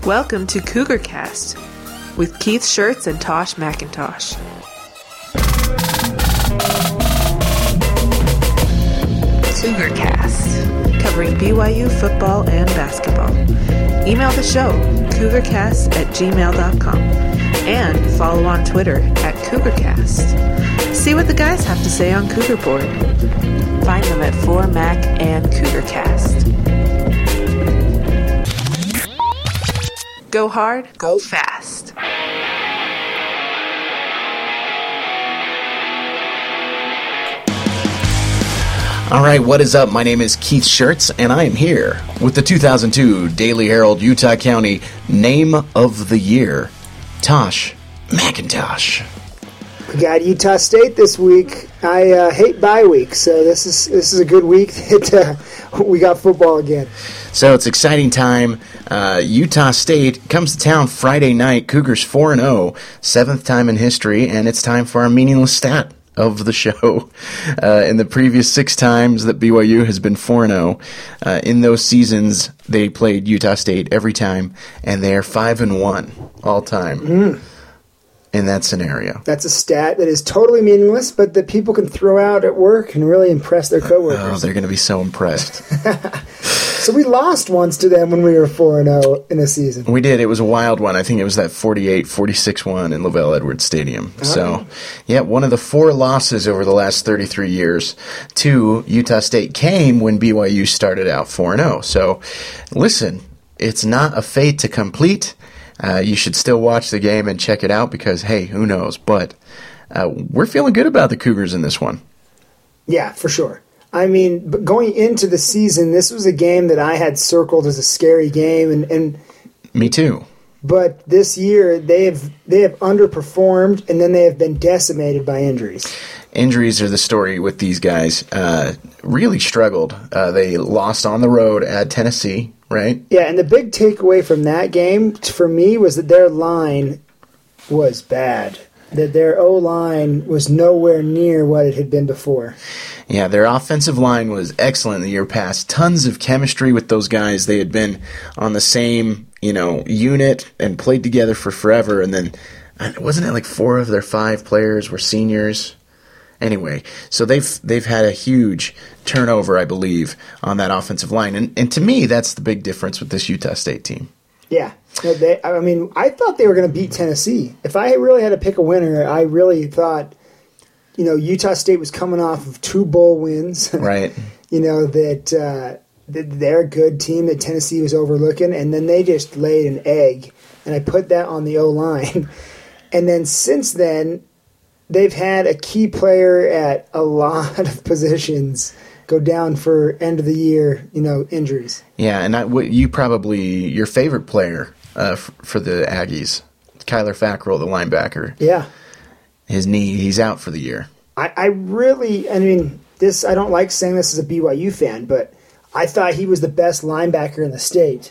Welcome to CougarCast with Keith Shirts and Tosh McIntosh. CougarCast, covering BYU football and basketball. Email the show, cougarcast@gmail.com, and follow on Twitter @CougarCast. See what the guys have to say on Cougar Board. Find them at 4Mac and CougarCast. Go hard, go fast. All right, what is up? My name is Keith Shirts, and I am here with the 2002 Daily Herald Utah County Name of the Year, Tosh McIntosh. We got Utah State this week. I hate bye week, so this is a good week that we got football again. So it's exciting time. Utah State comes to town Friday night. Cougars 4-0, seventh time in history, and it's time for our meaningless stat of the show. In the previous 6 times that BYU has been 4-0, in those seasons they played Utah State every time, and they are 5-1 all time. In that scenario. That's a stat that is totally meaningless, but that people can throw out at work and really impress their coworkers. Oh, they're going to be so impressed. So we lost once to them when we were 4-0 in a season. We did. It was a wild one. I think it was that 46-1 in Lavelle Edwards Stadium. Oh. So, yeah, one of the 4 losses over the last 33 years to Utah State came when BYU started out 4-0. So, listen, it's not a fait to complete. You should still watch the game and check it out because, hey, who knows? But we're feeling good about the Cougars in this one. Yeah, for sure. I mean, but going into the season, this was a game that I had circled as a scary game, and me too. But this year, they have underperformed, and then they have been decimated by injuries. Injuries are the story with these guys. Really struggled. They lost on the road at Tennessee, right? Yeah, and the big takeaway from that game for me was that their line was bad. That their O-line was nowhere near what it had been before. Yeah, their offensive line was excellent the year past. Tons of chemistry with those guys. They had been on the same, unit and played together for forever. And then, wasn't it like 4 of their 5 players were seniors? Anyway, so they've had a huge turnover, I believe, on that offensive line. And to me, that's the big difference with this Utah State team. Yeah. I thought they were going to beat Tennessee. If I really had to pick a winner, I really thought, Utah State was coming off of 2 bowl wins. Right. That they're a good team that Tennessee was overlooking, and then they just laid an egg. And I put that on the O-line. And then since then, they've had a key player at a lot of positions go down for end of the year, injuries. Yeah, and your favorite player for the Aggies, Kyler Fackrell, the linebacker. Yeah. His knee, he's out for the year. I don't like saying this as a BYU fan, but I thought he was the best linebacker in the state.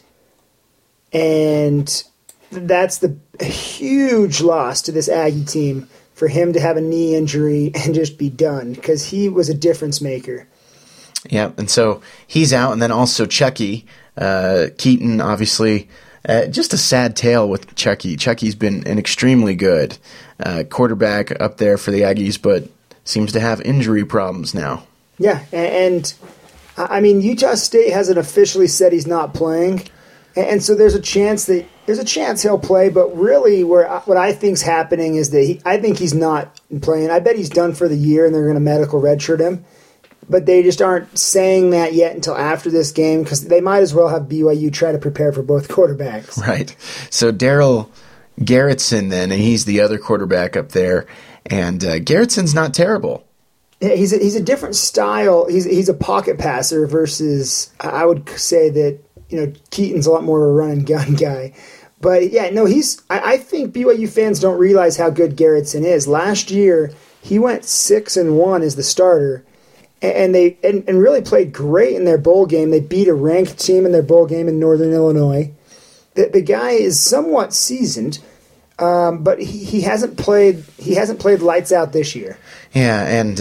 And that's the huge loss to this Aggie team for him to have a knee injury and just be done because he was a difference maker. Yeah, and so he's out, and then also Chucky Keaton, obviously. Just a sad tale with Chucky. Chucky's been an extremely good quarterback up there for the Aggies, but seems to have injury problems now. Yeah, and Utah State hasn't officially said he's not playing, and so there's a chance he'll play. But really, what I think's happening is that I think he's not playing. I bet he's done for the year, and they're going to medical redshirt him. But they just aren't saying that yet until after this game because they might as well have BYU try to prepare for both quarterbacks. Right. So Daryl Garrettson then, and he's the other quarterback up there, and Garrettson's not terrible. Yeah, he's a different style. He's a pocket passer versus I would say that Keaton's a lot more of a run and gun guy. But yeah, no, I think BYU fans don't realize how good Garrettson is. Last year he went 6-1 as the starter. And they really played great in their bowl game. They beat a ranked team in their bowl game in Northern Illinois. The guy is somewhat seasoned, but he hasn't played lights out this year. Yeah, and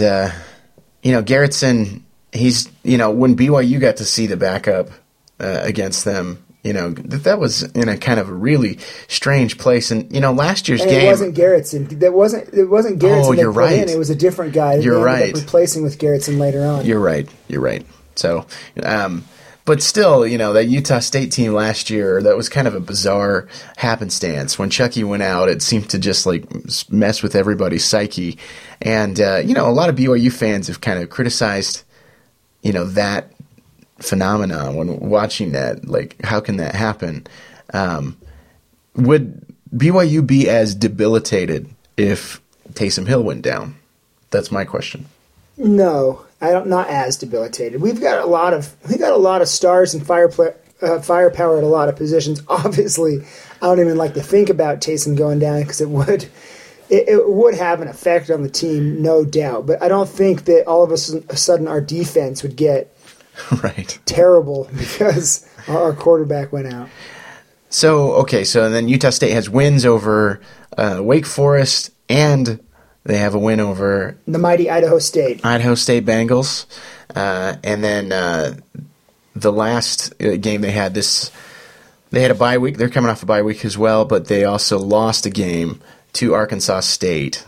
Garrettson, he's when BYU got to see the backup against them that was in a kind of a really strange place. And, last year's and game... it wasn't Gerritsen. It wasn't Gerritsen you're put right. in. It was a different guy that You're they ended right. up replacing with Gerritsen later on. You're right. So, but still, that Utah State team last year, that was kind of a bizarre happenstance. When Chucky went out, it seemed to just mess with everybody's psyche. And, a lot of BYU fans have kind of criticized, that phenomenon when watching that. Like, how can that happen? Would BYU be as debilitated if Taysom Hill went down? That's my question. No, not as debilitated. We've got a lot of stars and firepower at a lot of positions. Obviously, I don't even like to think about Taysom going down because it would have an effect on the team, no doubt. But I don't think that all of a sudden our defense would get terrible because our quarterback went out. So then Utah State has wins over Wake Forest, and they have a win over the mighty Idaho State Bengals. And then the last game they had a bye week. They're coming off a bye week as well, but they also lost a game to Arkansas State,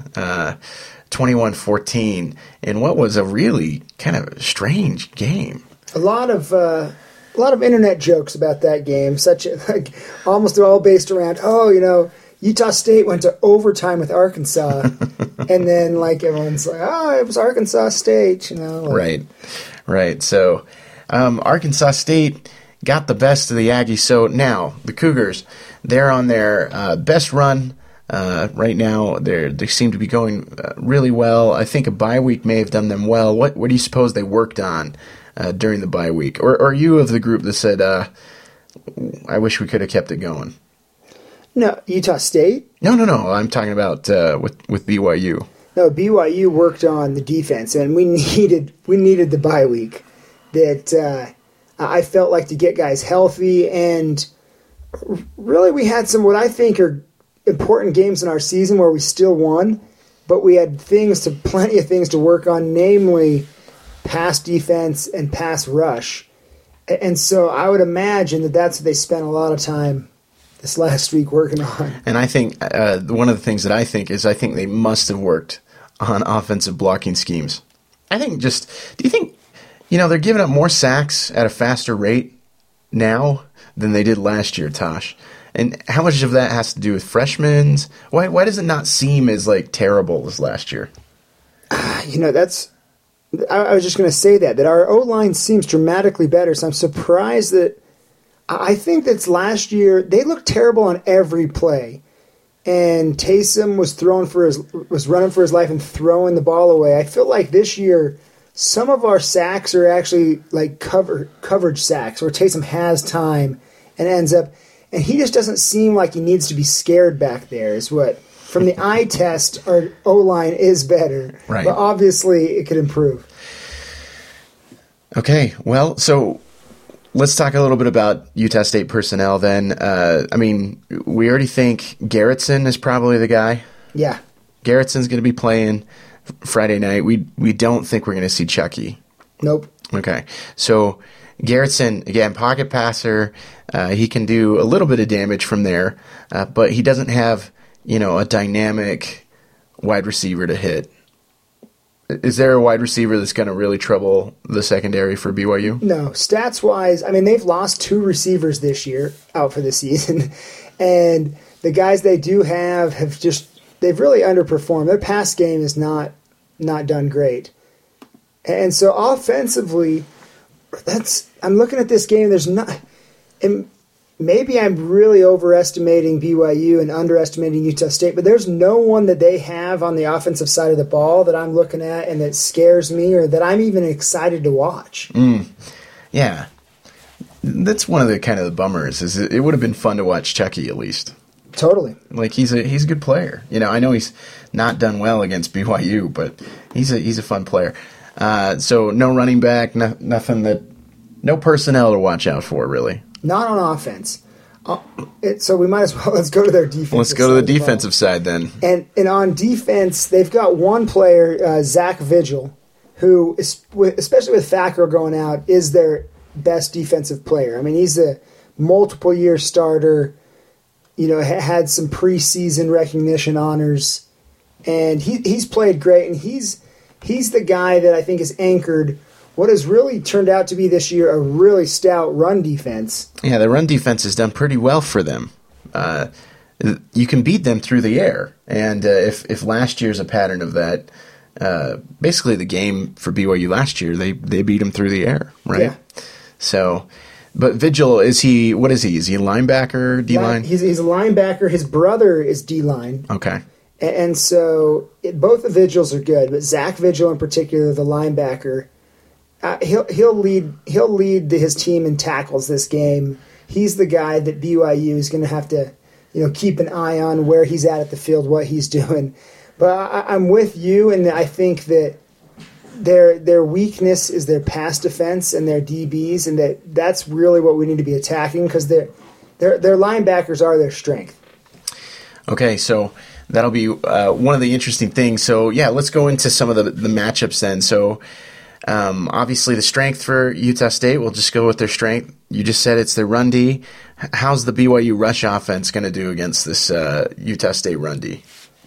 21-14, in what was a really kind of strange game. A lot of internet jokes about that game, almost all based around, Utah State went to overtime with Arkansas, and then everyone's like, oh, it was Arkansas State, Right. So Arkansas State got the best of the Aggies. So now the Cougars, they're on their best run right now. They seem to be going really well. I think a bye week may have done them well. What do you suppose they worked on during the bye week? Or are you of the group that said, I wish we could have kept it going? No, Utah State? No. I'm talking about with BYU. No, BYU worked on the defense, and we needed the bye week. That I felt like to get guys healthy, and really we had some what I think are important games in our season where we still won, but we had plenty of things to work on, namely pass defense and pass rush. And so I would imagine that that's what they spent a lot of time this last week working on. And I think one of the things that I think they must have worked on offensive blocking schemes. Do you think, they're giving up more sacks at a faster rate now than they did last year, Tosh? And how much of that has to do with freshmen? Why does it not seem as terrible as last year? I was just going to say that our O-line seems dramatically better, so I'm surprised that I think that's last year they looked terrible on every play. And Taysom was running for his life and throwing the ball away. I feel like this year some of our sacks are actually coverage sacks where Taysom has time and ends up, and he just doesn't seem like he needs to be scared back there. Is what from the eye test our O-line is better, right? But obviously it could improve. Okay, well, so let's talk a little bit about Utah State personnel then. We already think Gerritsen is probably the guy. Yeah. Gerritsen's going to be playing Friday night. We don't think we're going to see Chucky. Nope. Okay. So Gerritsen, again, pocket passer. He can do a little bit of damage from there, but he doesn't have, a dynamic wide receiver to hit. Is there a wide receiver that's going to really trouble the secondary for BYU? No. Stats-wise, they've lost 2 receivers this year out for the season. And the guys they do have they've really underperformed. Their pass game is not done great. And so offensively, I'm looking at this game, and maybe I'm really overestimating BYU and underestimating Utah State, but there's no one that they have on the offensive side of the ball that I'm looking at and that scares me or that I'm even excited to watch. Yeah. That's one of the kind of the bummers. Is it would have been fun to watch Chucky at least. Totally. He's a good player. I know he's not done well against BYU, but he's a fun player. So no running back, no personnel to watch out for really. Not on offense. So we might as well let's go to their defense. Let's go to the defensive side then. And on defense, they've got one player, Zach Vigil, who, especially with Fackrell going out, is their best defensive player. He's multiple year starter, had some preseason recognition honors, and he's played great, and he's the guy that I think has anchored what has really turned out to be this year a really stout run defense. Yeah, the run defense has done pretty well for them. You can beat them through the air, and if last year's a pattern of that, basically the game for BYU last year, they beat them through the air, right? Yeah. So, but Vigil, what is he? Is he a linebacker, D-line? He's a linebacker. His brother is D-line. Okay. And so both the Vigils are good, but Zach Vigil in particular, the linebacker, he'll lead his team in tackles this game. He's the guy that BYU is going to have to keep an eye on where he's at the field, what he's doing. But I'm with you, and I think that their weakness is their pass defense and their DBs, and that's really what we need to be attacking because their linebackers are their strength. Okay, so that'll be one of the interesting things. So, yeah, let's go into some of the matchups then. So, obviously the strength for Utah State, we'll just go with their strength. You just said it's their run D. How's the BYU rush offense going to do against this Utah State run D?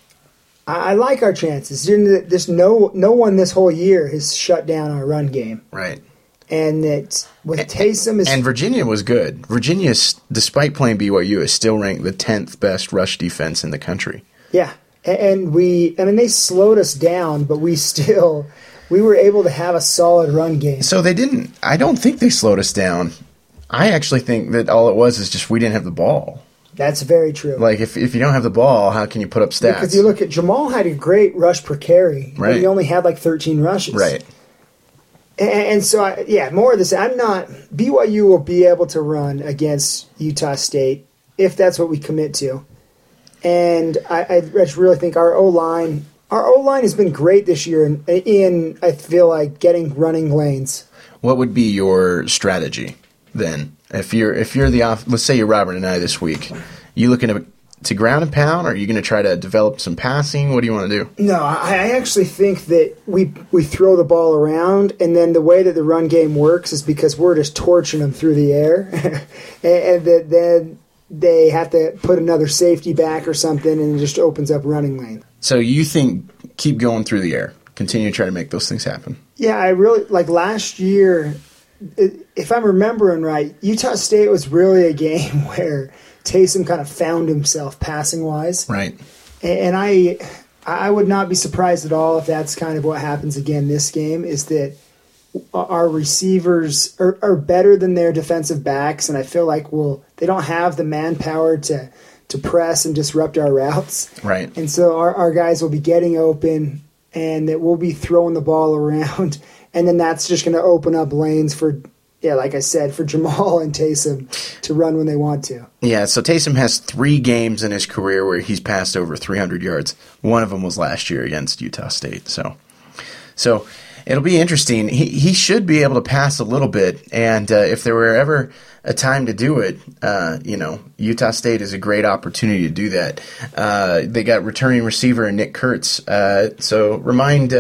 I like our chances. There's no one this whole year has shut down our run game. Right. And that with Taysom and Virginia was good. Virginia, despite playing BYU, is still ranked the 10th best rush defense in the country. Yeah, and they slowed us down, but we were able to have a solid run game. So they didn't. I don't think they slowed us down. I actually think that all it was is just we didn't have the ball. That's very true. Like, if you don't have the ball, how can you put up stats? Because you look at Jamal had a great rush per carry, right. But he only had like 13 rushes. Right. And so, more of this. BYU will be able to run against Utah State if that's what we commit to. And I just really think our O-line has been great this year in I feel like, getting running lanes. What would be your strategy then? If you're let's say you're Robert and I this week, you looking to ground and pound, or are you going to try to develop some passing? What do you want to do? No, I actually think that we throw the ball around, and then the way that the run game works is because we're just torching them through the air, and then they have to put another safety back or something, and it just opens up running lane. So you think keep going through the air, continue to try to make those things happen? Yeah, I really like last year. If I'm remembering right, Utah State was really a game where Taysom kind of found himself passing-wise. Right. And I would not be surprised at all if that's kind of what happens again this game, is that our receivers are better than their defensive backs, and I feel like they don't have the manpower to press and disrupt our routes. Right. And so our guys will be getting open, and that we'll be throwing the ball around. And then that's just going to open up lanes for, like I said, for Jamal and Taysom to run when they want to. Yeah, so Taysom has 3 games in his career where he's passed over 300 yards. One of them was last year against Utah State. So it'll be interesting. He should be able to pass a little bit, and if there were ever a time to do it, Utah State is a great opportunity to do that. They got returning receiver Nick Kurtz. So remind.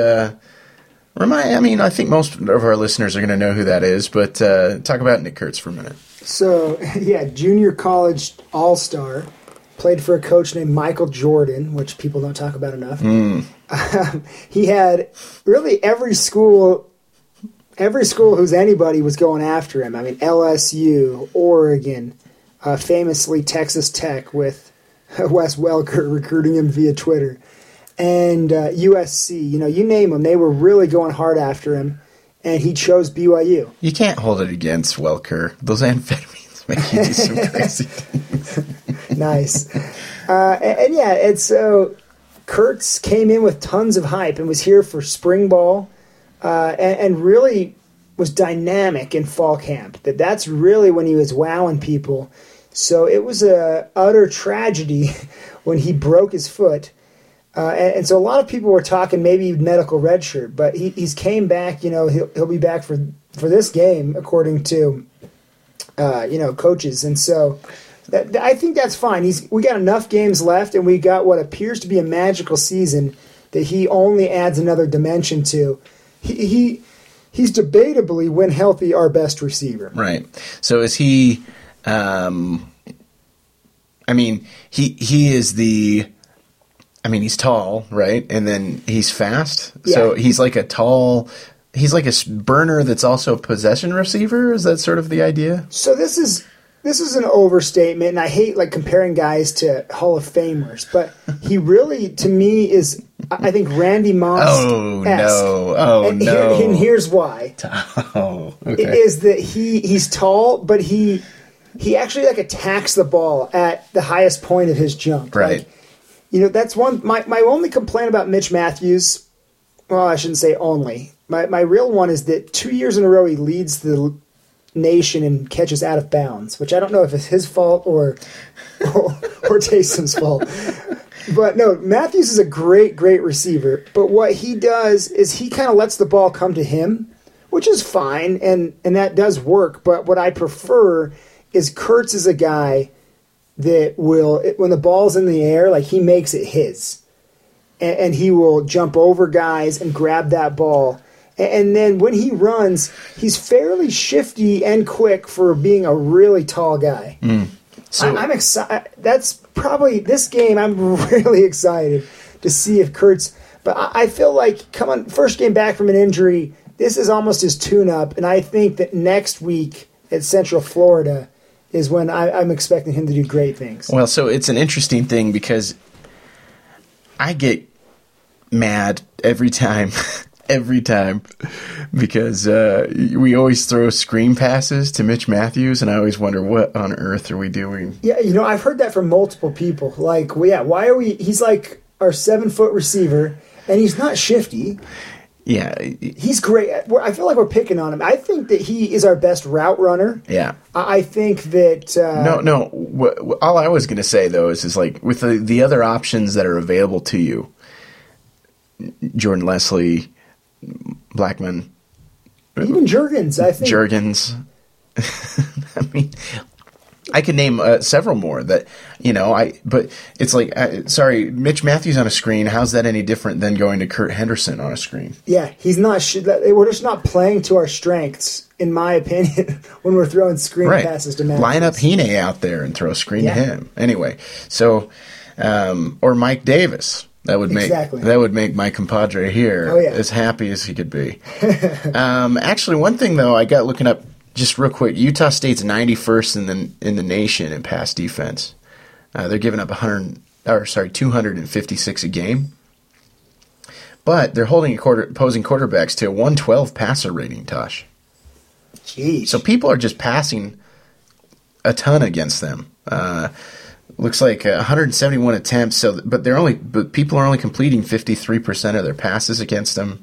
I think most of our listeners are going to know who that is, but talk about Nick Kurtz for a minute. So, junior college all-star, played for a coach named Michael Jordan, which people don't talk about enough. He had really every school who's anybody was going after him. I mean, LSU, Oregon, famously Texas Tech with Wes Welker recruiting him via Twitter. And USC, you name them, they were really going hard after him, and he chose BYU. You can't hold it against Welker. Those amphetamines make you do some crazy things. Nice. And so Kurtz came in with tons of hype and was here for spring ball, and really was dynamic in fall camp. That's really when he was wowing people. So it was a utter tragedy when he broke his foot. And so a lot of people were talking maybe medical redshirt, but he's came back. He'll be back for this game according to coaches, and so I think that's fine. We got enough games left, and we got what appears to be a magical season that he only adds another dimension to. He's debatably, when healthy, our best receiver. Right. So is he I mean, he is he's tall, right? And then he's fast. Yeah. So he's like a burner that's also a possession receiver. Is that sort of the idea? So this is an overstatement, and I hate like comparing guys to Hall of Famers, but he really, to me, is, I think, Randy Moss. Oh no! And here's why. Oh, okay. It is that he's tall, but he actually like attacks the ball at the highest point of his jump. Right. Like, that's one. My only complaint about Mitch Matthews. Well, I shouldn't say only. My real one is that 2 years in a row he leads the nation in catches out of bounds, which I don't know if it's his fault or Taysom's fault. But no, Matthews is a great receiver. But what he does is he kind of lets the ball come to him, which is fine, and that does work. But what I prefer is Kurtz is a guy that will, when the ball's in the air, like he makes it his. And he will jump over guys and grab that ball. And then when he runs, he's fairly shifty and quick for being a really tall guy. So I'm excited. That's probably this game. I'm really excited to see if Kurtz. But I feel like first game back from an injury. This is almost his tune-up, and I think that next week at Central Florida is when I'm expecting him to do great things. Well, so it's an interesting thing because I get mad every time. Every time, because we always throw screen passes to Mitch Matthews, and I always wonder what on earth are we doing? Yeah, I've heard that from multiple people. Like, well, yeah, why are we? He's like our 7-foot receiver, and he's not shifty. Yeah, he's great. I feel like we're picking on him. I think that he is our best route runner. Yeah, I think that. No. All I was going to say though is like with the other options that are available to you, Jordan Leslie, Blackman, even Juergens, I think. Juergens. I mean, I could name several more that, but it's like, sorry, Mitch Matthews on a screen, how's that any different than going to Kurt Henderson on a screen? Yeah, he's not, we're just not playing to our strengths, in my opinion, when we're throwing screen passes to Matthews. Line up Hine out there and throw a screen to him. Anyway, so, or Mike Davis. That would make my compadre here as happy as he could be. Actually, one thing though, I got looking up just real quick. Utah State's 91st in the nation in pass defense. They're giving up 256 a game, but they're holding opposing quarterbacks to a 112 passer rating. Tosh. Jeez. So people are just passing a ton against them. Looks like 171 attempts. But people are only completing 53% of their passes against them.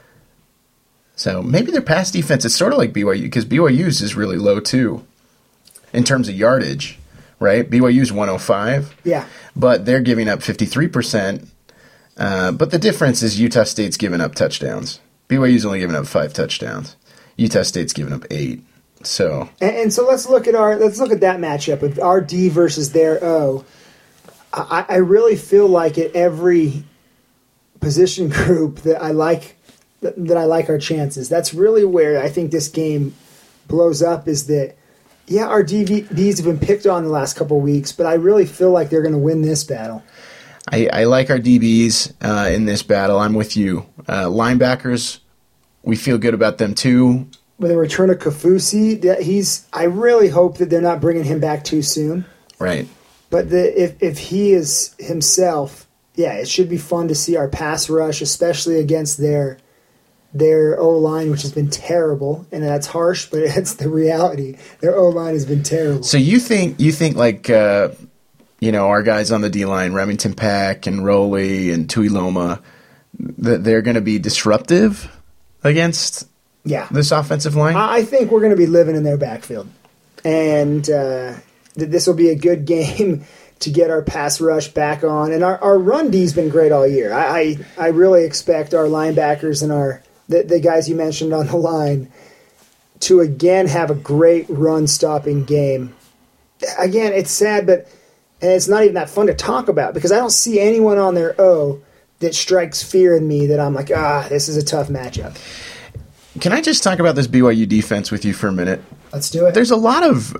So maybe their pass defense is sort of like BYU, because BYU's is really low too, in terms of yardage, right? BYU's 105. Yeah. But they're giving up 53%. But the difference is Utah State's giving up touchdowns. BYU's only giving up 5 touchdowns. Utah State's giving up 8. So and so let's look at that matchup of our D versus their O. I really feel like at every position group that I like our chances. That's really where I think this game blows up. Is that our DBs have been picked on the last couple of weeks, but I really feel like they're going to win this battle. I like our DBs in this battle. I'm with you. Linebackers, we feel good about them too. With the return of Kaufusi, I really hope that they're not bringing him back too soon. Right. But if he is himself, it should be fun to see our pass rush, especially against their O-line, which has been terrible. And that's harsh, but it's the reality. Their O-line has been terrible. So you think like our guys on the D-line, Remington Pack and Rowley and Tuiloma, that they're going to be disruptive against this offensive line? I think we're going to be living in their backfield. And this will be a good game to get our pass rush back on. And our run D's been great all year. I really expect our linebackers and the guys you mentioned on the line to again have a great run-stopping game. Again, it's sad, and it's not even that fun to talk about because I don't see anyone on their O that strikes fear in me that I'm like, this is a tough matchup. Can I just talk about this BYU defense with you for a minute? Let's do it. There's a lot of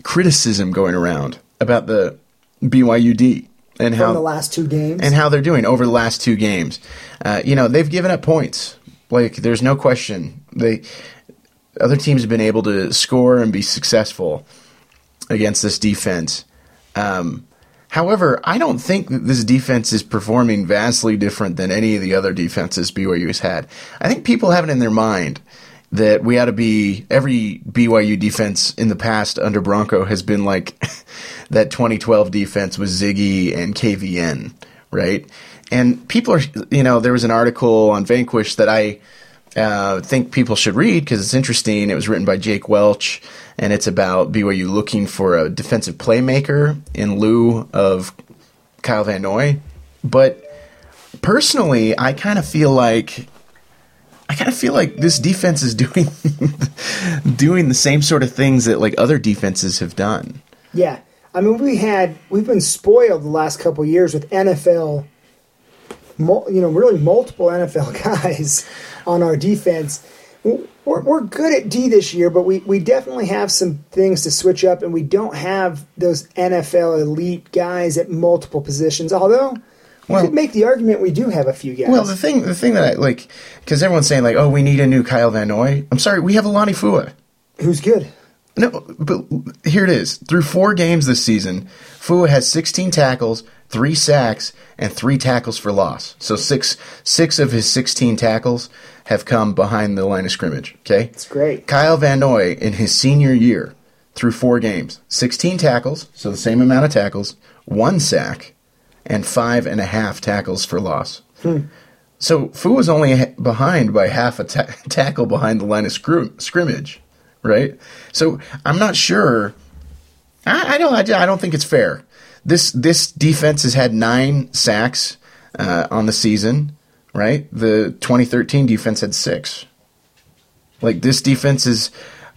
criticism going around about the BYUD and From how the last 2 games. and how they're doing over the last 2 games. They've given up points. Like, there's no question. Other teams have been able to score and be successful against this defense. However, I don't think that this defense is performing vastly different than any of the other defenses BYU has had. I think people have it in their mind that we ought to be – every BYU defense in the past under Bronco has been like that 2012 defense with Ziggy and KVN, right? And people are – there was an article on Vanquish that I think people should read because it's interesting. It was written by Jake Welch, and it's about BYU looking for a defensive playmaker in lieu of Kyle Van Noy. But personally, I kind of feel like this defense is doing the same sort of things that like other defenses have done. Yeah. I mean, we've been spoiled the last couple of years with NFL, really multiple NFL guys on our defense. We're good at D this year, but we definitely have some things to switch up, and we don't have those NFL elite guys at multiple positions, although you could make the argument we do have a few guys. Well, the thing that I like, because everyone's saying like, oh, we need a new Kyle Van Noy. I'm sorry, we have Alani Fua. Who's good. No, but here it is. Through 4 games this season, Fua has 16 tackles, 3 sacks, and 3 tackles for loss. So six of his 16 tackles have come behind the line of scrimmage. Okay, that's great. Kyle Van Noy in his senior year, through 4 games, 16 tackles, so the same amount of tackles, 1 sack, and 5.5 tackles for loss. So Fu was only behind by half a tackle behind the line of scrimmage, right? So I'm not sure. I don't think it's fair. This defense has had 9 sacks on the season, right? The 2013 defense had 6. Like this defense is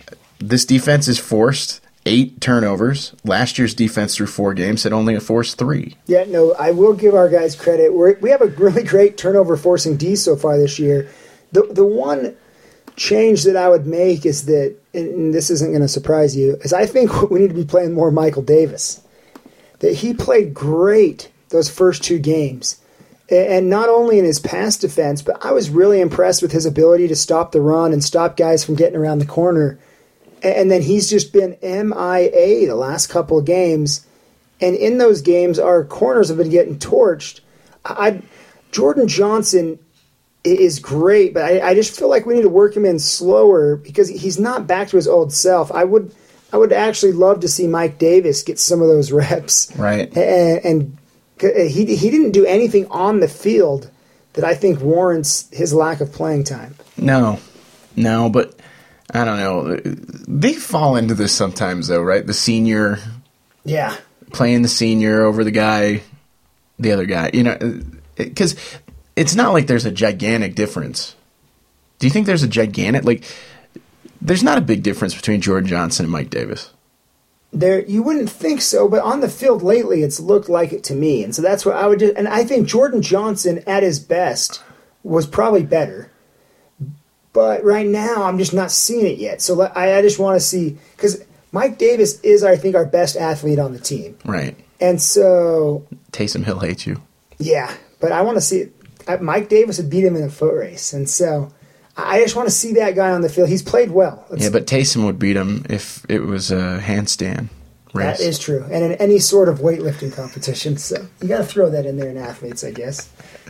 forced 8 turnovers. Last year's defense through 4 games had only forced 3. Yeah, no, I will give our guys credit. We have a really great turnover forcing D so far this year. The one change that I would make is that, and this isn't going to surprise you, is I think we need to be playing more Michael Davis. That he played great those first 2 games. And not only in his pass defense, but I was really impressed with his ability to stop the run and stop guys from getting around the corner. And then he's just been MIA the last couple of games. And in those games, our corners have been getting torched. Jordan Johnson is great, but I just feel like we need to work him in slower because he's not back to his old self. I would actually love to see Mike Davis get some of those reps. Right. And he didn't do anything on the field that I think warrants his lack of playing time. No, but I don't know. They fall into this sometimes, though, right? The senior, playing the senior over the other guy. Because it's not like there's a gigantic difference. Do you think there's a gigantic There's not a big difference between Jordan Johnson and Mike Davis. You wouldn't think so, but on the field lately, it's looked like it to me, and so that's what I would do. And I think Jordan Johnson, at his best, was probably better. But right now, I'm just not seeing it yet. So I just want to see, because Mike Davis is, I think, our best athlete on the team. Right. And so Taysom Hill hates you. Yeah, but I want to see it. Mike Davis would beat him in a foot race, and so I just want to see that guy on the field. He's played well. But Taysom would beat him if it was a handstand race. That is true, and in any sort of weightlifting competition. So you got to throw that in there in athletes, I guess.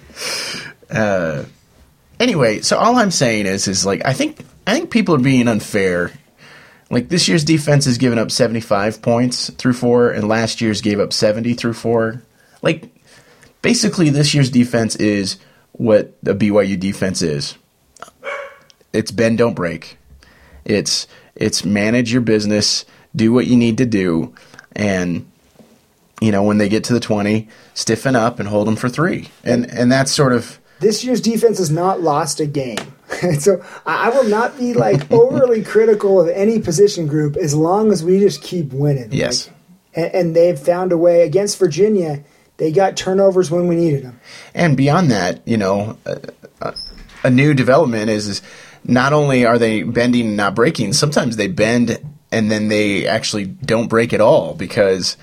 Anyway, so all I'm saying is I think people are being unfair. Like this year's defense has given up 75 points through 4, and last year's gave up 70 through 4. Like basically, this year's defense is what the BYU defense is. It's bend, don't break. It's manage your business, do what you need to do, and when they get to the 20, stiffen up and hold them for 3. And that's sort of. This year's defense has not lost a game. So I will not be overly critical of any position group as long as we just keep winning. Yes. And they've found a way. Against Virginia, they got turnovers when we needed them. And beyond that, a new development is not only are they bending and not breaking, sometimes they bend then they actually don't break at all because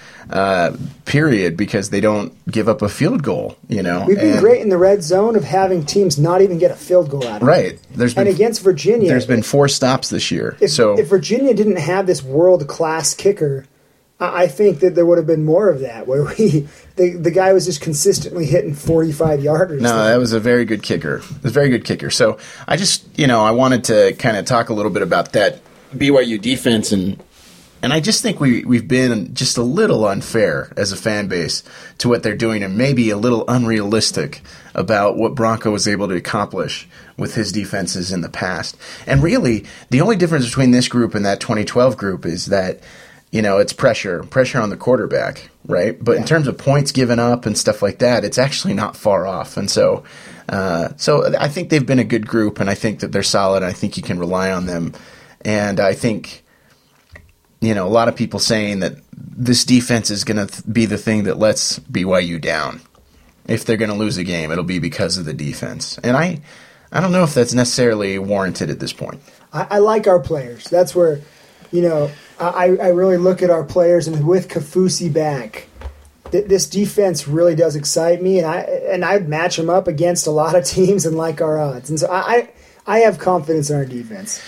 they don't give up a field goal, you know. We've been great in the red zone of having teams not even get a field goal out of it. Right. And against Virginia, there's been 4 stops this year. If Virginia didn't have this world-class kicker, I think that there would have been more of that, where the guy was just consistently hitting 45-yarders. No, that was a very good kicker. It was a very good kicker. So I just, I wanted to kind of talk a little bit about that BYU defense, and I just think we've been just a little unfair as a fan base to what they're doing, and maybe a little unrealistic about what Bronco was able to accomplish with his defenses in the past. And really, the only difference between this group and that 2012 group is that it's pressure on the quarterback, right? But in terms of points given up and stuff like that, it's actually not far off. And so I think they've been a good group, and I think that they're solid. And I think you can rely on them. And I think, a lot of people saying that this defense is going to be the thing that lets BYU down. If they're going to lose a game, it'll be because of the defense. And I don't know if that's necessarily warranted at this point. I like our players. That's where, I really look at our players, and with Kaufusi back, this defense really does excite me, and I'd match them up against a lot of teams and like our odds. And so I have confidence in our defense.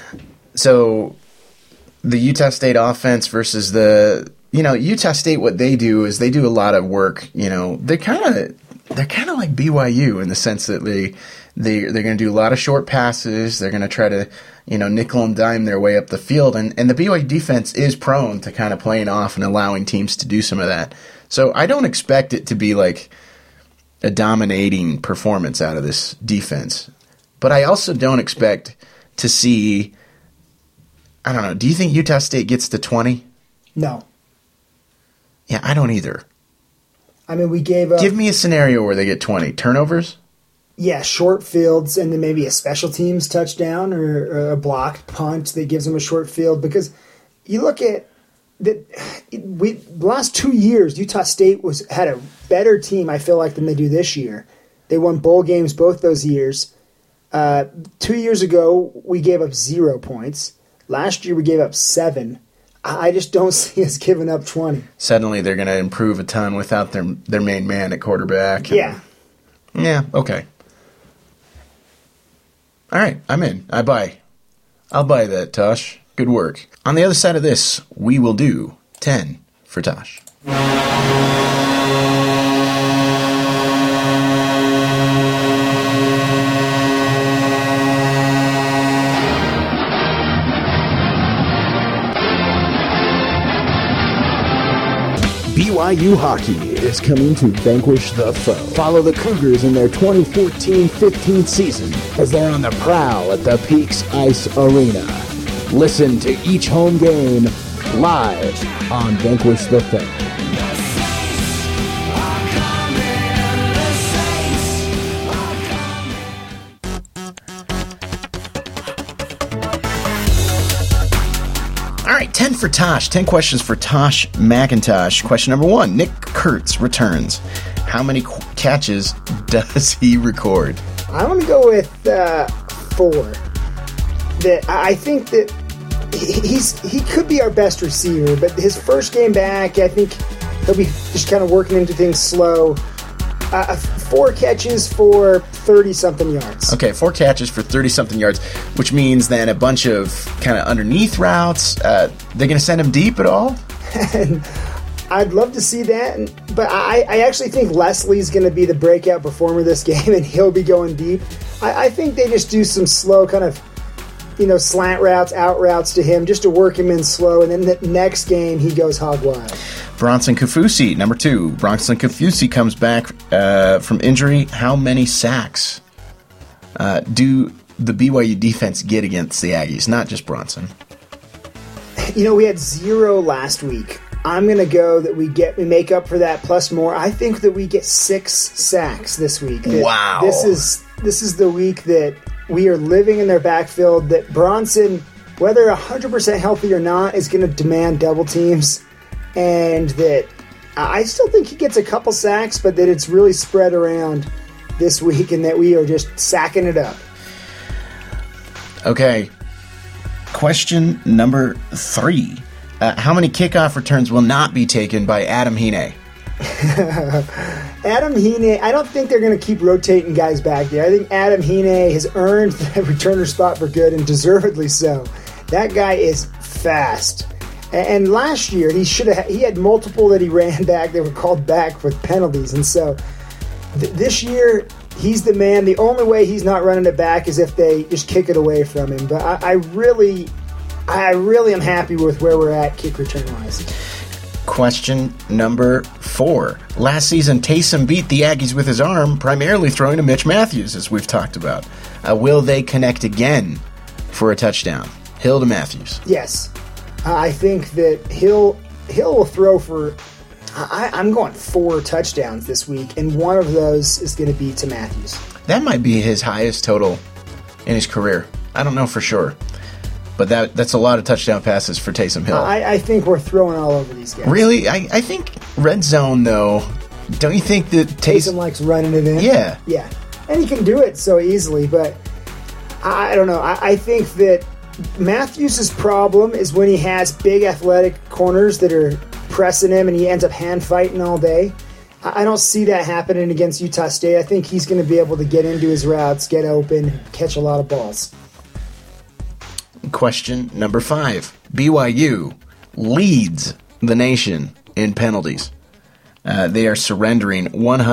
So the Utah State offense versus Utah State, what they do is they do a lot of work. They're kind of like BYU in the sense that they're going to do a lot of short passes. They're going to try to nickel and dime their way up the field. And the BYU defense is prone to kind of playing off and allowing teams to do some of that. So I don't expect it to be like a dominating performance out of this defense. But I also don't expect to see, I don't know, do you think Utah State gets to 20? No. Yeah, I don't either. I mean, we gave up... Give me a scenario where they get 20. Turnovers? Yeah, short fields, and then maybe a special teams touchdown or a blocked punt that gives them a short field. Because you look at the last 2 years, Utah State had a better team, I feel like, than they do this year. They won bowl games both those years. 2 years ago, we gave up 0 points. Last year, we gave up 7. I just don't see us giving up 20. Suddenly, they're going to improve a ton without their main man at quarterback. Yeah. Yeah, okay. All right, I'm in. I'll buy that, Tosh. Good work. On the other side of this, we will do 10 for Tosh. BYU Hockey is coming to vanquish the foe. Follow the Cougars in their 2014-15 season as they're on the prowl at the Peaks Ice Arena. Listen to each home game live on Vanquish the Foe. All right, 10 for Tosh. 10 questions for Tosh McIntosh. Question number 1. Nick Kurtz returns. How many catches does he record? I want to go with 4. I think that he could be our best receiver, but his first game back, I think he'll be just kind of working into things slow. 4 catches for 30-something yards. Okay, 4 catches for 30-something yards, which means then a bunch of kind of underneath routes. They're going to send him deep at all? And I'd love to see that, but I actually think Leslie's going to be the breakout performer this game, and he'll be going deep. I think they just do some slow kind of, slant routes, out routes to him just to work him in slow, and then the next game he goes hog wild. Bronson Kaufusi, number 2. Bronson Kaufusi comes back from injury. How many sacks do the BYU defense get against the Aggies? Not just Bronson. We had 0 last week. I'm going to go that we make up for that plus more. I think that we get 6 sacks this week. Wow. This is the week that we are living in their backfield, that Bronson, whether 100% healthy or not, is going to demand double teams. And that I still think he gets a couple sacks, but that it's really spread around this week and that we are just sacking it up. Okay. Question number 3. How many kickoff returns will not be taken by Adam Hine? Adam Hine, I don't think they're going to keep rotating guys back there. I think Adam Hine has earned the returner spot for good, and deservedly so. That guy is fast. And last year, he had multiple that he ran back that were called back with penalties. And so this year, he's the man. The only way he's not running it back is if they just kick it away from him. But I really am happy with where we're at kick return-wise. Question number 4. Last season, Taysom beat the Aggies with his arm, primarily throwing to Mitch Matthews, as we've talked about. Will they connect again for a touchdown? Hill to Matthews. Yes. I think that Hill will throw for... I'm going 4 touchdowns this week, and one of those is going to be to Matthews. That might be his highest total in his career. I don't know for sure. But that's a lot of touchdown passes for Taysom Hill. I think we're throwing all over these guys. Really? I think red zone, though, don't you think that Taysom likes running it in? Yeah. Yeah. And he can do it so easily, but I don't know. I think that Matthews' problem is when he has big athletic corners that are pressing him and he ends up hand fighting all day. I don't see that happening against Utah State. I think he's going to be able to get into his routes, get open, catch a lot of balls. Question number 5. BYU leads the nation in penalties. They are surrendering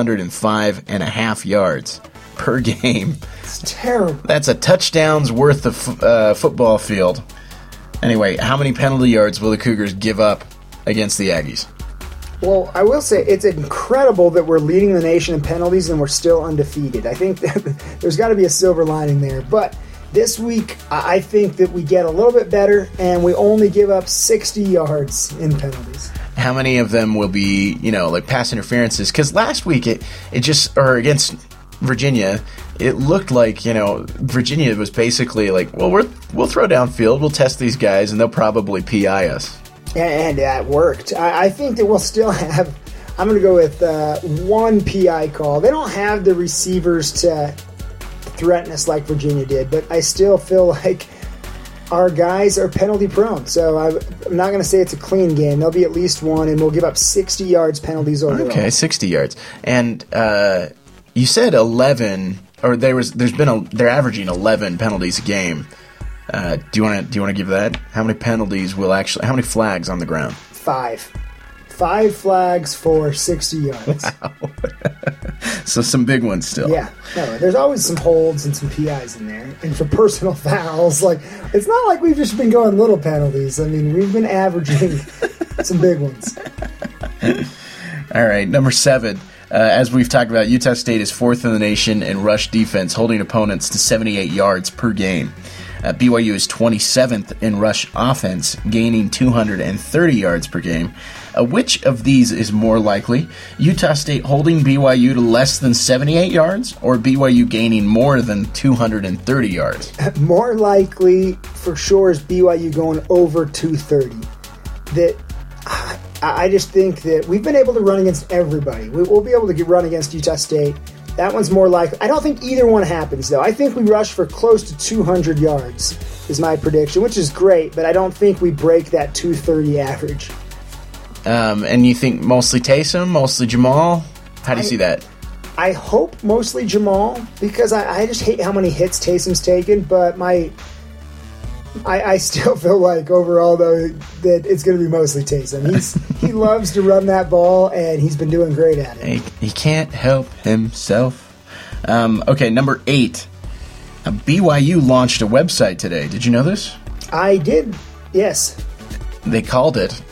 105.5 yards per game. It's terrible. That's a touchdown's worth of football field. Anyway, how many penalty yards will the Cougars give up against the Aggies? Well, I will say it's incredible that we're leading the nation in penalties and we're still undefeated. I think that there's got to be a silver lining there. But this week, I think that we get a little bit better and we only give up 60 yards in penalties. How many of them will be, like pass interferences? Because last week, or against Virginia, it looked like, Virginia was basically like, well, we'll throw downfield, we'll test these guys, and they'll probably PI us. And that worked. I think that we'll still have, I'm going to go with one PI call. They don't have the receivers to threaten us like Virginia did, but I still feel like our guys are penalty prone. So I'm not going to say it's a clean game. There'll be at least one, and we'll give up 60 yards penalties overall. Okay, 60 yards. And you said 11, or they're averaging 11 penalties a game. Do you want to give that? How many penalties how many flags on the ground? 5 flags for 60 yards. Wow. So some big ones still. Yeah. No, there's always some holds and some PIs in there. And for personal fouls, it's not like we've just been going little penalties. I mean, we've been averaging some big ones. All right, number 7. As we've talked about, Utah State is 4th in the nation in rush defense, holding opponents to 78 yards per game. BYU is 27th in rush offense, gaining 230 yards per game. Which of these is more likely? Utah State holding BYU to less than 78 yards, or BYU gaining more than 230 yards? More likely, for sure, is BYU going over 230. I just think that we've been able to run against everybody. We'll be able to run against Utah State. That one's more likely. I don't think either one happens, though. I think we rush for close to 200 yards, is my prediction, which is great, but I don't think we break that 230 average. And you think mostly Taysom, mostly Jamal? How do you see that? I hope mostly Jamal, because I just hate how many hits Taysom's taken, but I still feel like overall, though, that it's going to be mostly Taysom. He loves to run that ball, and he's been doing great at it. He can't help himself. Okay, number 8. BYU launched a website today. Did you know this? I did, yes. They called it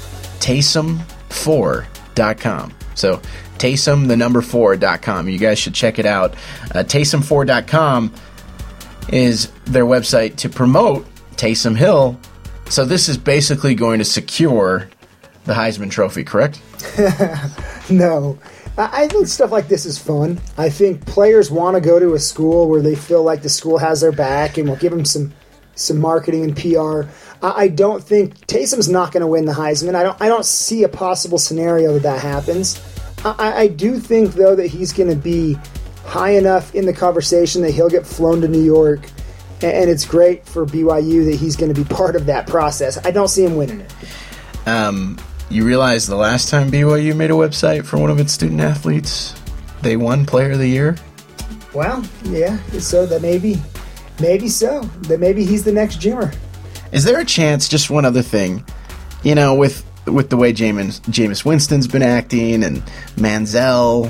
Taysom4.com. So Taysom, the number 4.com. You guys should check it out. Taysom4.com is their website to promote Taysom Hill. So this is basically going to secure the Heisman Trophy, correct? No. I think stuff like this is fun. I think players want to go to a school where they feel like the school has their back and will give them some marketing and PR. I don't think Taysom's not going to win the Heisman. I don't see a possible scenario that happens. I do think, though, that he's going to be high enough in the conversation that he'll get flown to New York and it's great for BYU that he's going to be part of that process. I don't see him winning it. You realize the last time BYU made a website for one of its student athletes, they won Player of the Year? Well, yeah, so that maybe so. That maybe he's the next Jimmer. Is there a chance, just one other thing, with the way Jameis Winston's been acting and Manziel,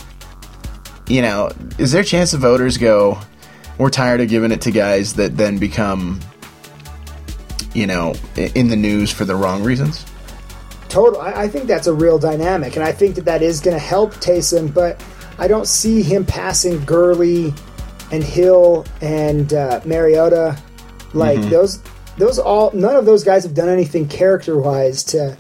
is there a chance the voters go, we're tired of giving it to guys that then become, in the news for the wrong reasons? Total. I think that's a real dynamic, and I think that is going to help Taysom, but I don't see him passing Gurley and Hill and Mariota. Like, those all, none of those guys have done anything character-wise to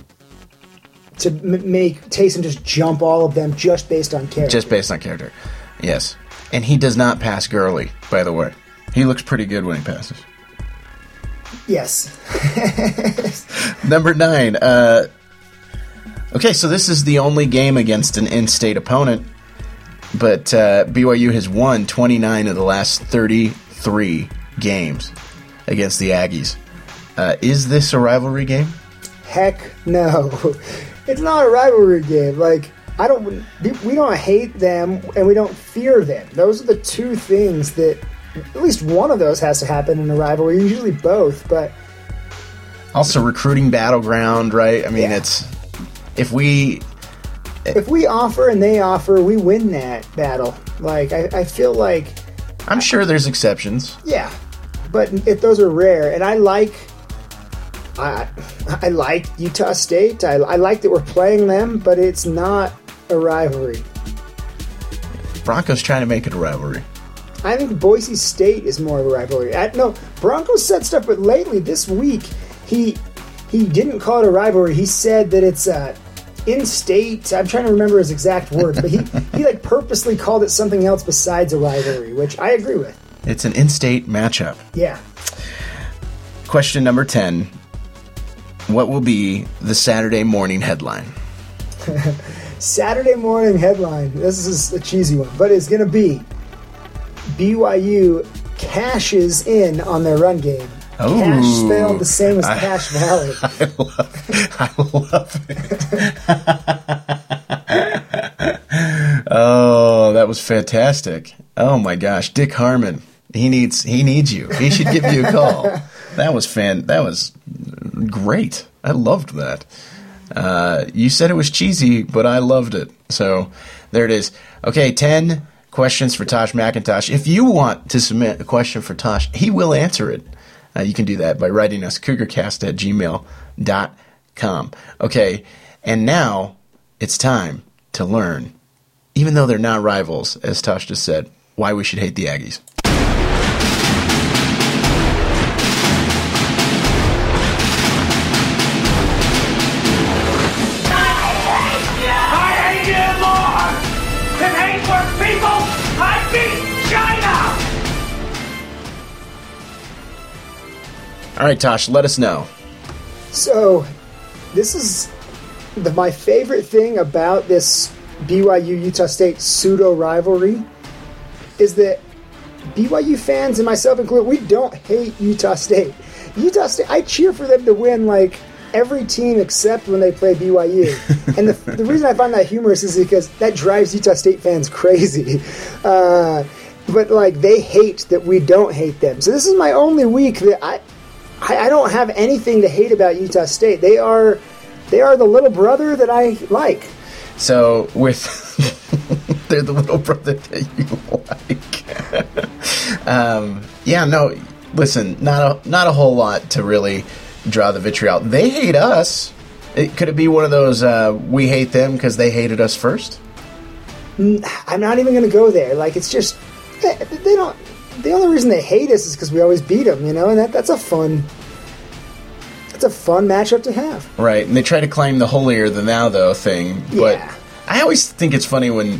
make Taysom just jump all of them just based on character. Just based on character, yes. And he does not pass Gurley, by the way. He looks pretty good when he passes. Yes. Number 9. Okay, so this is the only game against an in-state opponent, but BYU has won 29 of the last 33 games against the Aggies. Is this a rivalry game? Heck no. It's not a rivalry game. Like, we don't hate them and we don't fear them. Those are the two things that, at least one of those has to happen in a rivalry, usually both, but... Also recruiting battleground, right? I mean, it's... If we offer and they offer, we win that battle. Like, I feel like... I'm sure there's exceptions. Yeah, but if those are rare, and I like Utah State. I like that we're playing them, but it's not a rivalry. Broncos trying to make it a rivalry. I think Boise State is more of a rivalry. No, Broncos said stuff, but lately, this week, he didn't call it a rivalry. He said that it's in-state. I'm trying to remember his exact words, but he like purposely called it something else besides a rivalry, which I agree with. It's an in-state matchup. Yeah. Question number 10. What will be the Saturday morning headline? Saturday morning headline. This is a cheesy one, but it's going to be BYU cashes in on their run game. Oh, Cash spelled the same as Cash Valley. I love it. Oh, that was fantastic. Oh my gosh, Dick Harmon. He needs you. He should give you a call. That was great. I loved that. You said it was cheesy, but I loved it. So there it is. Okay, 10 questions for Tosh McIntosh. If you want to submit a question for Tosh, he will answer it. You can do that by writing us cougarcast@gmail.com. Okay, and now it's time to learn, even though they're not rivals, as Tosh just said, why we should hate the Aggies. All right, Tosh, let us know. So, this is my favorite thing about this BYU-Utah State pseudo-rivalry is that BYU fans, and myself included, we don't hate Utah State. Utah State, I cheer for them to win, like, every team except when they play BYU. And the reason I find that humorous is because that drives Utah State fans crazy. But, like, they hate that we don't hate them. So this is my only week that I don't have anything to hate about Utah State. They are the little brother that I like. So they're the little brother that you like. Yeah, no. Listen, not a whole lot to really draw the vitriol. They hate us. Could it be one of those we hate them because they hated us first? I'm not even going to go there. Like, it's just they don't. The only reason they hate us is because we always beat them, and that's a fun matchup to have. Right, and they try to claim the holier than thou though thing, but yeah. I always think it's funny when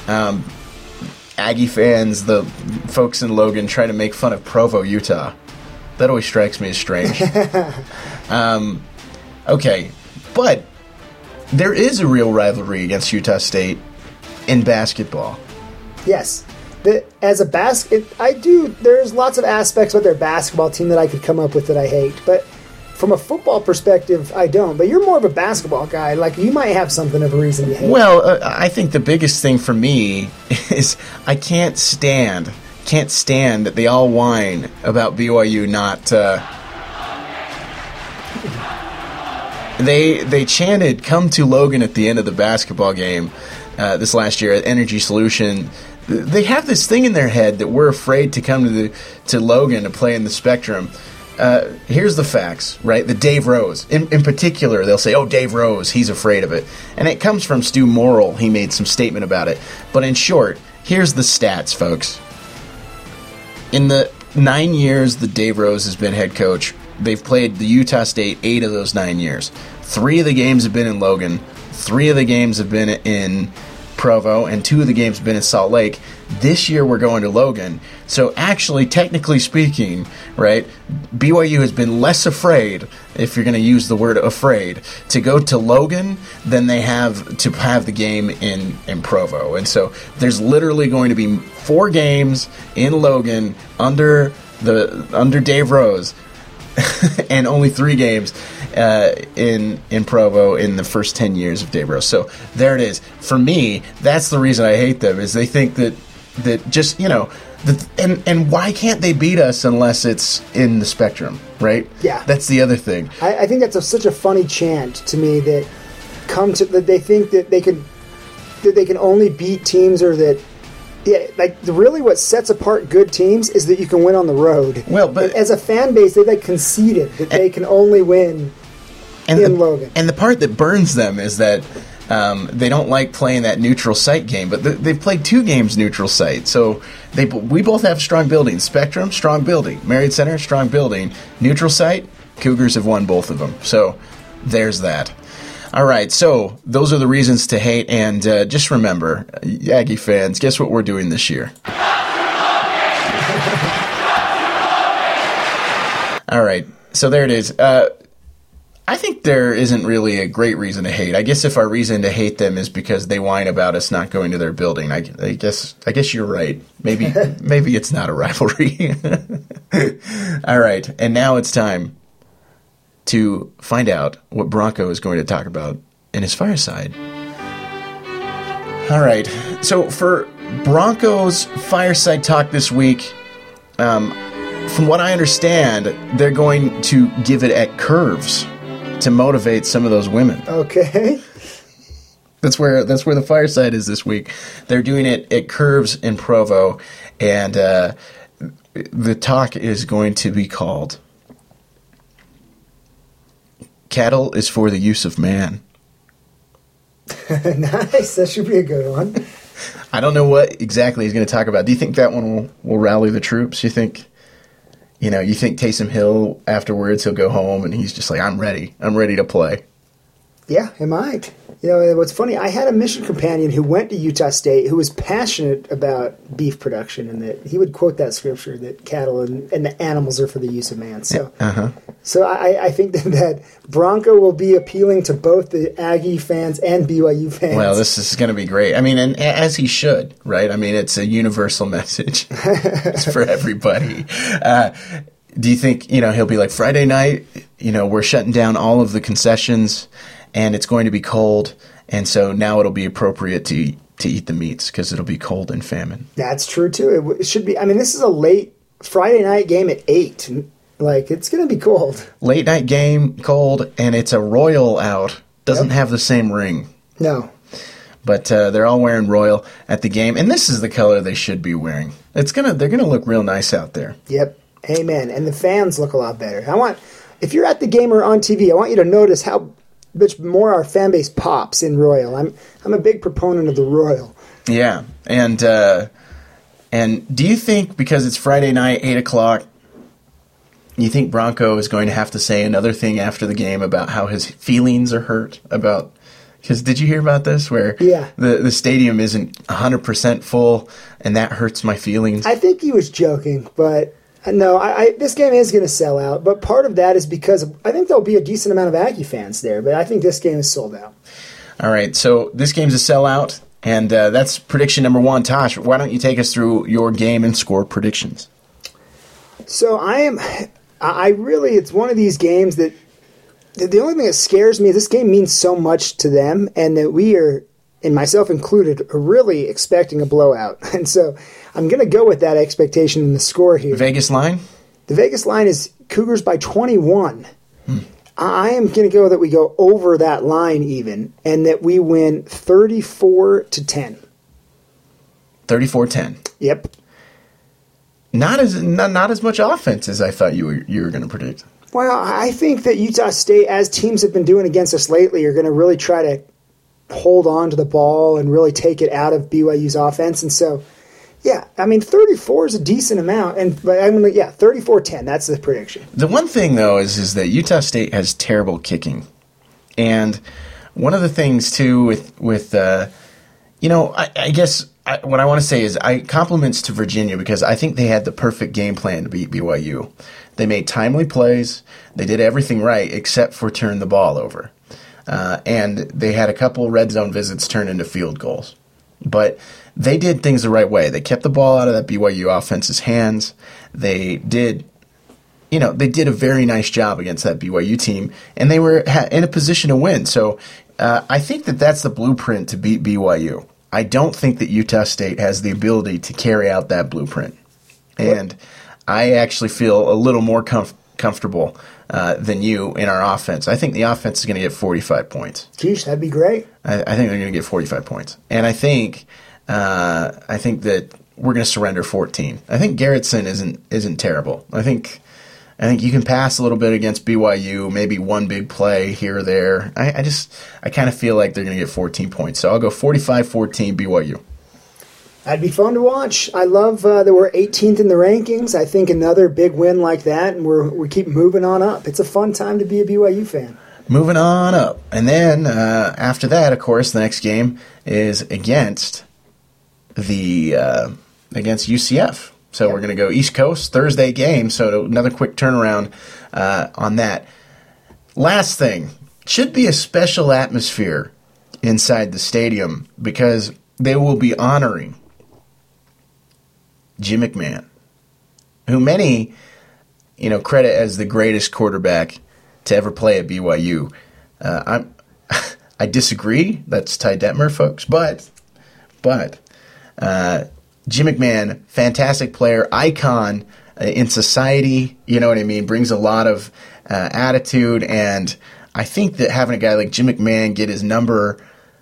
Aggie fans, the folks in Logan, try to make fun of Provo, Utah. That always strikes me as strange. Okay, but there is a real rivalry against Utah State in basketball. Yes. as a there's lots of aspects about their basketball team that I could come up with that I hate, but from a football perspective, I don't. But you're more of a basketball guy. Like, you might have something of a reason to hate. Well, I think the biggest thing for me is I can't stand that they all whine about BYU not. They chanted "Come to Logan" at the end of the basketball game this last year at Energy Solution. They have this thing in their head that we're afraid to come to Logan to play in the Spectrum. Here's the facts, right? The Dave Rose. In particular, they'll say, oh, Dave Rose, he's afraid of it. And it comes from Stu Morrill. He made some statement about it. But in short, here's the stats, folks. In the 9 years that Dave Rose has been head coach, they've played the Utah State 8 of those 9 years. 3 of the games have been in Logan. 3 of the games have been in Provo, and 2 of the games have been in Salt Lake. This year we're going to Logan. So actually, technically speaking, right, BYU has been less afraid, if you're going to use the word afraid, to go to Logan than they have to have the game in Provo. And so there's literally going to be 4 games in Logan under Dave Rose and only 3 games in Provo in the first 10 years of Dave Rose. So there it is. For me, that's the reason I hate them, is they think that just, and why can't they beat us unless it's in the Spectrum, right? Yeah. That's the other thing. I think that's such a funny chant to me that they think that they can only beat teams, or that, yeah, like really what sets apart good teams is that you can win on the road. Well, but as a fan base, they conceded that they can only win in Logan. And the part that burns them is that they don't like playing that neutral site game, but they've played 2 games neutral site. So we both have strong buildings. Spectrum, strong building. Marriott Center, strong building. Neutral site, Cougars have won both of them. So there's that. All right, so those are the reasons to hate, and just remember, Aggie fans, guess what we're doing this year? All right, so there it is. I think there isn't really a great reason to hate. I guess if our reason to hate them is because they whine about us not going to their building, I guess you're right. Maybe it's not a rivalry. All right, and now it's time to find out what Bronco is going to talk about in his fireside. All right, so for Bronco's fireside talk this week, from what I understand, they're going to give it at Curves to motivate some of those women. Okay. That's where the fireside is this week. They're doing it at Curves in Provo, and the talk is going to be called "Cattle is for the Use of Man." Nice. That should be a good one. I don't know what exactly he's going to talk about. Do you think that one will rally the troops? You think Taysom Hill afterwards he'll go home and he's just like, I'm ready to play? Yeah, it might. What's funny, I had a mission companion who went to Utah State who was passionate about beef production, and that he would quote that scripture that cattle and the animals are for the use of man. So, So I think that Bronco will be appealing to both the Aggie fans and BYU fans. Well, this is going to be great. I mean, and as he should, right? I mean, it's a universal message. It's for everybody. Do you think, he'll be like, Friday night, we're shutting down all of the concessions, and it's going to be cold, and so now it'll be appropriate to eat the meats because it'll be cold and famine. That's true, too. It should be. I mean, this is a late Friday night game at 8. Like, it's going to be cold. Late night game, cold, and it's a Royal out. Doesn't have the same ring. No. But they're all wearing Royal at the game, and this is the color they should be wearing. They're gonna look real nice out there. Yep. Amen. And the fans look a lot better. If you're at the game or on TV, I want you to notice how much more our fan base pops in Royal. I'm a big proponent of the Royal. Yeah, and do you think because it's Friday night, 8:00, you think Bronco is going to have to say another thing after the game about how his feelings are hurt about? Because did you hear about this where the stadium isn't 100% full and that hurts my feelings? I think he was joking, but no, this game is going to sell out. But part of that is because I think there'll be a decent amount of Aggie fans there, but I think this game is sold out. All right, so this game's a sellout. And that's prediction number one. Tosh, why don't you take us through your game and score predictions? So it's one of these games that the only thing that scares me is this game means so much to them, and that we are, and myself included, are really expecting a blowout. And so I'm going to go with that expectation in the score here. Vegas line? The Vegas line is Cougars by 21. I am going to go that we go over that line even, and that we win 34-10. 34-10. Yep. Not as much offense as I thought you were going to predict. Well, I think that Utah State, as teams have been doing against us lately, are going to really try to hold on to the ball and really take it out of BYU's offense. And so, yeah, I mean, 34 is a decent amount. But I'm going to, 34-10. That's the prediction. The one thing, though, is that Utah State has terrible kicking. And one of the things, too, with I guess what I want to say is compliments to Virginia, because I think they had the perfect game plan to beat BYU. They made timely plays. They did everything right except for turn the ball over. And they had a couple red zone visits turn into field goals. But they did things the right way. They kept the ball out of that BYU offense's hands. They did a very nice job against that BYU team, and they were in a position to win. So I think that's the blueprint to beat BYU. I don't think that Utah State has the ability to carry out that blueprint. And I actually feel a little more comfortable than you in our offense. I think the offense is going to get 45 points. Geez, that'd be great. I think they're going to get 45 points. And I think that we're going to surrender 14. I think Garrettson isn't terrible. I think you can pass a little bit against BYU, maybe one big play here or there. I kind of feel like they're going to get 14 points. So I'll go 45-14 BYU. That'd be fun to watch. I love that we're 18th in the rankings. I think another big win like that, and we keep moving on up. It's a fun time to be a BYU fan. Moving on up. And then after that, of course, the next game is against UCF. So we're going to go East Coast, Thursday game, so another quick turnaround on that. Last thing, should be a special atmosphere inside the stadium because they will be honoring Jim McMahon, who many credit as the greatest quarterback to ever play at BYU. I disagree. That's Ty Detmer, folks. But Jim McMahon, fantastic player, icon in society, you know what I mean, brings a lot of attitude, and I think that having a guy like Jim McMahon get his number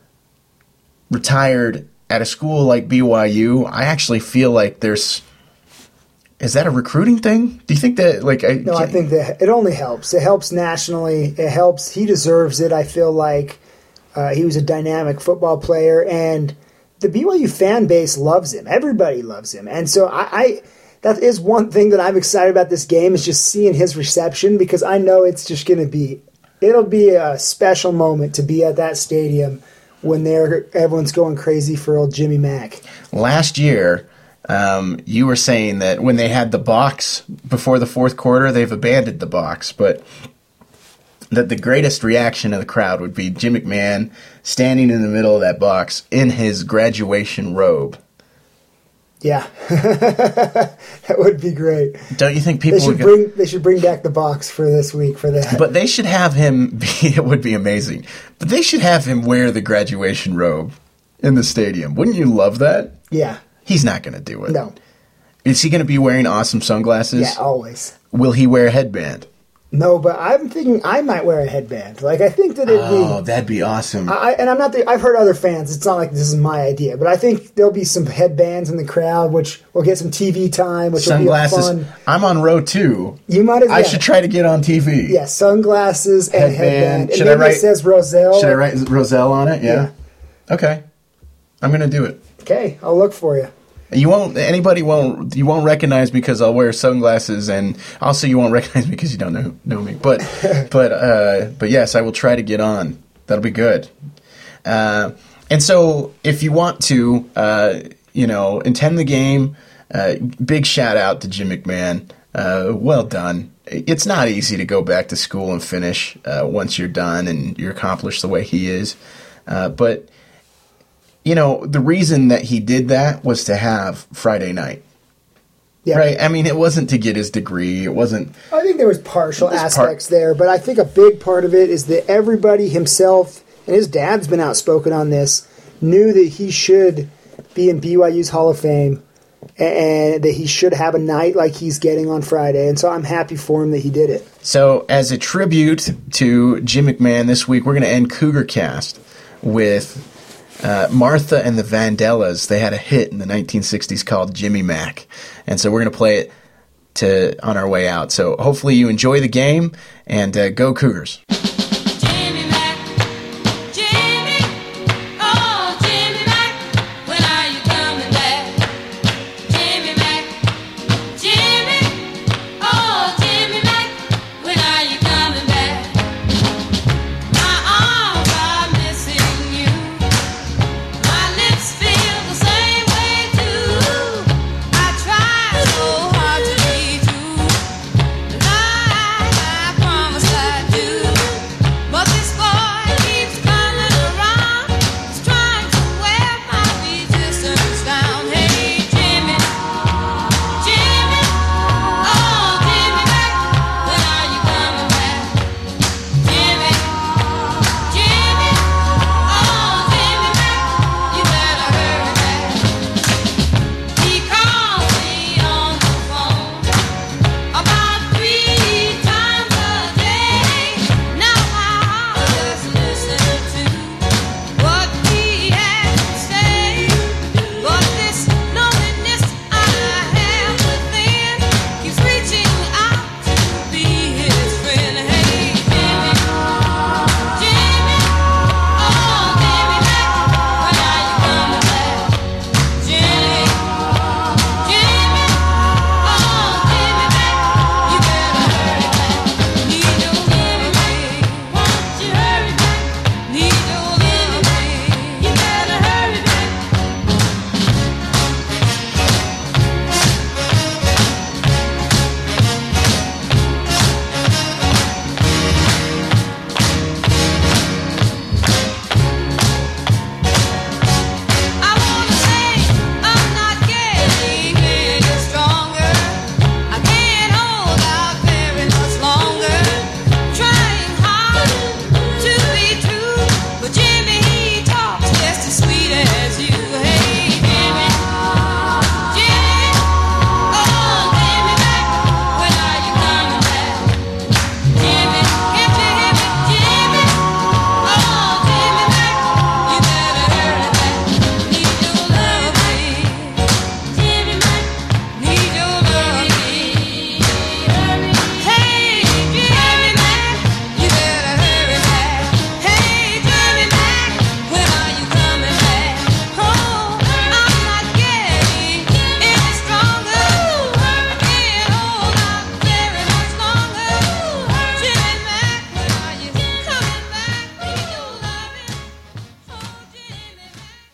retired at a school like BYU, I actually feel like is that a recruiting thing? Do you think that, I think that it only helps. It helps nationally. It helps. He deserves it. I feel like he was a dynamic football player, and the BYU fan base loves him. Everybody loves him. And so that is one thing that I'm excited about this game, is just seeing his reception, because I know it's just going to be a special moment to be at that stadium when everyone's going crazy for old Jimmy Mack. Last year, you were saying that when they had the box before the fourth quarter, they've abandoned the box, but that the greatest reaction of the crowd would be Jim McMahon standing in the middle of that box in his graduation robe. Yeah, that would be great. Don't you think people they should bring back the box for this week for that? But they should have him. It would be amazing. But they should have him wear the graduation robe in the stadium. Wouldn't you love that? Yeah. He's not going to do it. No. Is he going to be wearing awesome sunglasses? Yeah, always. Will he wear a headband? No, but I'm thinking I might wear a headband. I think that it'd be... Oh, that'd be awesome. I've heard other fans. It's not like this is my idea, but I think there'll be some headbands in the crowd, which will get some TV time, which sunglasses. will be fun. I'm on row 2. You might as well. I should try to get on TV. Yeah, sunglasses and headband. Should and I write? It says Roselle. Should I write Roselle on it? Yeah. Okay. I'm going to do it. Okay, I'll look for you. You won't recognize me because I'll wear sunglasses, and also you won't recognize me because you don't know me. But yes, I will try to get on. That'll be good. And so if you want to, attend the game, big shout out to Jim McMahon. Well done. It's not easy to go back to school and finish once you're done and you're accomplished the way he is. But the reason that he did that was to have Friday night. Yeah. Right? I mean, it wasn't to get his degree. It wasn't... I think there was partial aspects there, but I think a big part of it is that everybody, himself, and his dad's been outspoken on this, knew that he should be in BYU's Hall of Fame and that he should have a night like he's getting on Friday. And so I'm happy for him that he did it. So as a tribute to Jim McMahon this week, we're going to end Cougar Cast with Martha and the Vandellas. They had a hit in the 1960s called Jimmy Mac. And so we're going to play it on our way out. So hopefully you enjoy the game, and go Cougars.